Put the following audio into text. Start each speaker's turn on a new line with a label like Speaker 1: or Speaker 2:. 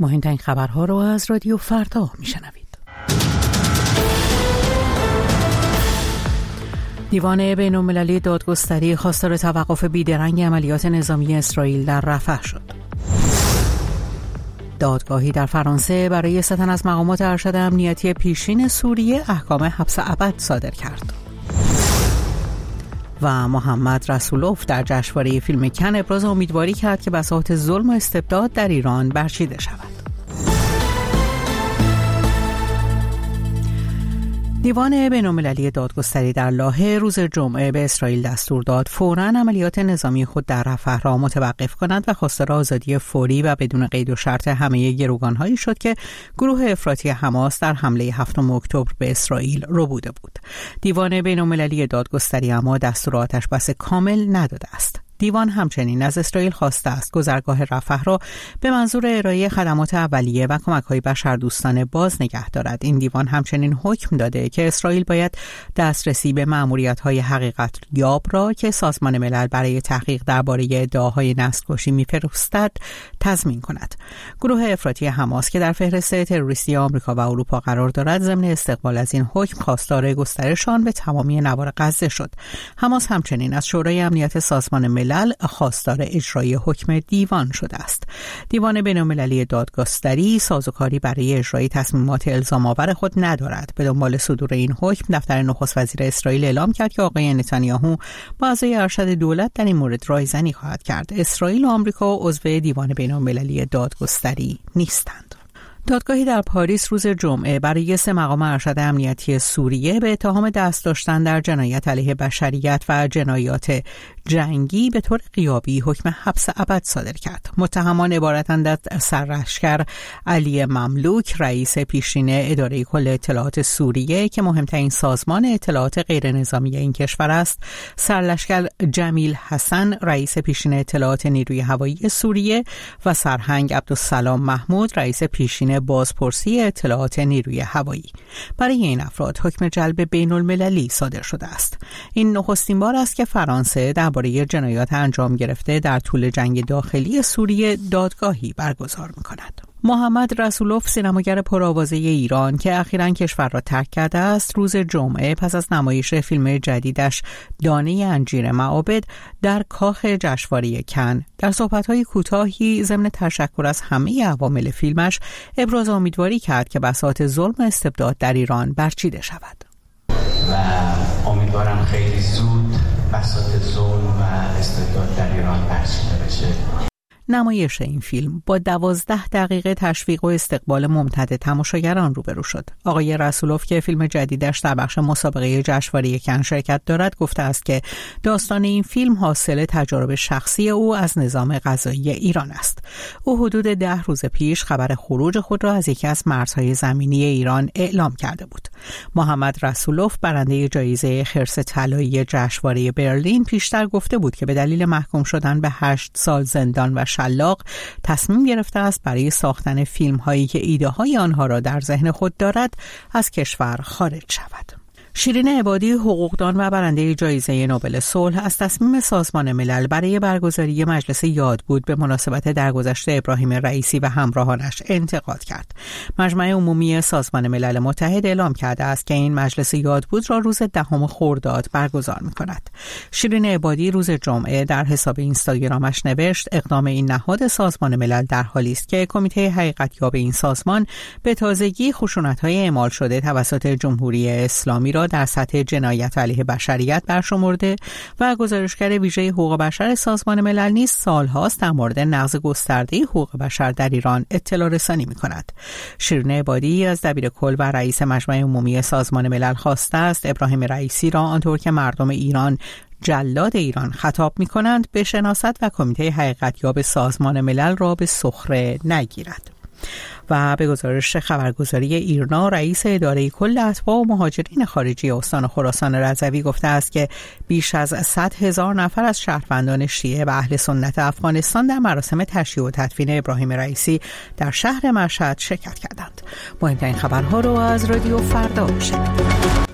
Speaker 1: مهمترین خبرها رو از رادیو فردا میشنوید. دیوان بین‌المللی دادگستری خواستار توقف بیدرنگ عملیات نظامی اسرائیل در رفح شد. دادگاهی در فرانسه برای 3 تن از مقامات ارشد امنیتی پیشین سوریه احکام حبس ابد صادر کرد. و محمد رسولوف در جشنواره فیلم کن ابراز امیدواری کرد که بساط ظلم و استبداد در ایران برچیده شود. دیوان بین‌المللی دادگستری در لاهه روز جمعه به اسرائیل دستور داد فوراً عملیات نظامی خود در رفح را متوقف کند و خواستار آزادی فوری و بدون قید و شرط همه گروگان‌هایی شد که گروه افراطی حماس در حمله 7 اکتبر به اسرائیل ربوده بود. دیوان بین‌المللی دادگستری اما دستور آتش‌بس کامل نداده است. دیوان همچنین از اسرائیل خواسته است گذرگاه رفح را به منظور ارائه خدمات اولیه و کمک‌های بشردوستانه باز نگه دارد. این دیوان همچنین حکم داده که اسرائیل باید دسترسی به مأموریت‌های حقیقت یاب را که سازمان ملل برای تحقیق درباره ادعاهای نسل‌کشی می‌فرستد تضمین کند. گروه افراطی حماس که در فهرست تروریستی آمریکا و اروپا قرار دارد ضمن استقبال از این حکم خواستار گسترش آن به تمامی نوار غزه شد. حماس همچنین از شورای امنیت سازمان ملل خواستار اجرای حکم دیوان شده است. دیوان بین‌المللی دادگستری سازوکاری برای اجرای تصمیمات الزام‌آور خود ندارد. به دنبال صدور این حکم دفتر نخست وزیر اسرائیل اعلام کرد که آقای نتانیاهو با اعضای ارشد دولت در این مورد رایزنی خواهد کرد. اسرائیل و آمریکا عضو دیوان بین‌المللی دادگستری نیستند. دادگاهی در پاریس روز جمعه برای 3 مقام ارشد امنیتی سوریه به اتهام دست داشتن در جنایت علیه بشریت و جنایات جنگی به طور غیابی حکم حبس ابد صادر کرد. متهمان عبارتند از سرلشکر علی مملوک رئیس پیشین اداره کل اطلاعات سوریه که مهمترین سازمان اطلاعات غیر نظامی این کشور است، سرلشکر جمیل حسن رئیس پیشین اطلاعات نیروی هوایی سوریه و سرهنگ عبدالسلام محمود رئیس پیشین بازپرسی اطلاعات نیروی هوایی. برای این افراد حکم جلب بین‌المللی صادر شده است. این نخستین بار است که فرانسه درباره جنایات انجام گرفته در طول جنگ داخلی سوریه دادگاهی برگزار می‌کند. محمد رسولوف سینماگر پرآوازه ایران که اخیراً کشور را ترک کرده است روز جمعه پس از نمایش فیلم جدیدش دانه انجیر معابد در کاخ جشنواره کن در صحبت‌های کوتاهی ضمن تشکر از همه عوامل فیلمش ابراز امیدواری کرد که بساط ظلم و استبداد در ایران برچیده شود.
Speaker 2: و امیدوارم خیلی زود بساط ظلم و استبداد در ایران برچیده بشه.
Speaker 1: نمایش این فیلم با 12 دقیقه تشویق و استقبال ممتد تماشاگران روبرو شد. آقای رسولوف که فیلم جدیدش در بخش مسابقه جشنواره کن شرکت دارد گفته است که داستان این فیلم حاصل تجارب شخصی او از نظام قضایی ایران است. او حدود 10 روز پیش خبر خروج خود را از یکی از مرزهای زمینی ایران اعلام کرده بود. محمد رسولوف برنده جایزه خرس طلایی جشنواره برلین پیشتر گفته بود که به دلیل محکوم شدن به 8 سال زندان و شلاق تصمیم گرفته است برای ساختن فیلم هایی که ایده های آنها را در ذهن خود دارد از کشور خارج شود. شیرین عبادی حقوقدان و برنده جایزه نوبل صلح از تصمیم سازمان ملل برای برگزاری مجلس یادبود به مناسبت درگذشت ابراهیم رئیسی و همراهانش انتقاد کرد. مجمع عمومی سازمان ملل متحد اعلام کرده است که این مجلس یادبود را روز 10 خرداد برگزار می‌کند. شیرین عبادی روز جمعه در حساب اینستاگرامش نوشت اقدام این نهاد سازمان ملل در حالی است که کمیته حقیقت‌یاب این سازمان به تازگی خشونت‌های اعمال شده توسط جمهوری اسلامی را در سطح جنایت علیه بشریت برشمرده و گزارشگر ویژه حقوق بشر سازمان ملل نیز سالهاست در مورد نقض گسترده حقوق بشر در ایران اطلاع رسانی می‌کند. شیرین عبادی از دبیرکل و رئیس مجمع عمومی سازمان ملل خواسته است ابراهیم رئیسی را آنطور که مردم ایران جلاد ایران خطاب می‌کنند بشناسد و کمیته حقیقتیاب سازمان ملل را به سخره نگیرد. و به گزارش خبرگزاری ایرنا رئیس اداره کل اتباع و مهاجرین خارجی استان خراسان رضوی گفته است که بیش از 100,000 نفر از شهروندان شیعه و اهل سنت افغانستان در مراسم تشییع و تدفین ابراهیم رئیسی در شهر مشهد شرکت کردند. مهمترین خبرها رو از رادیو فردا شنیدید.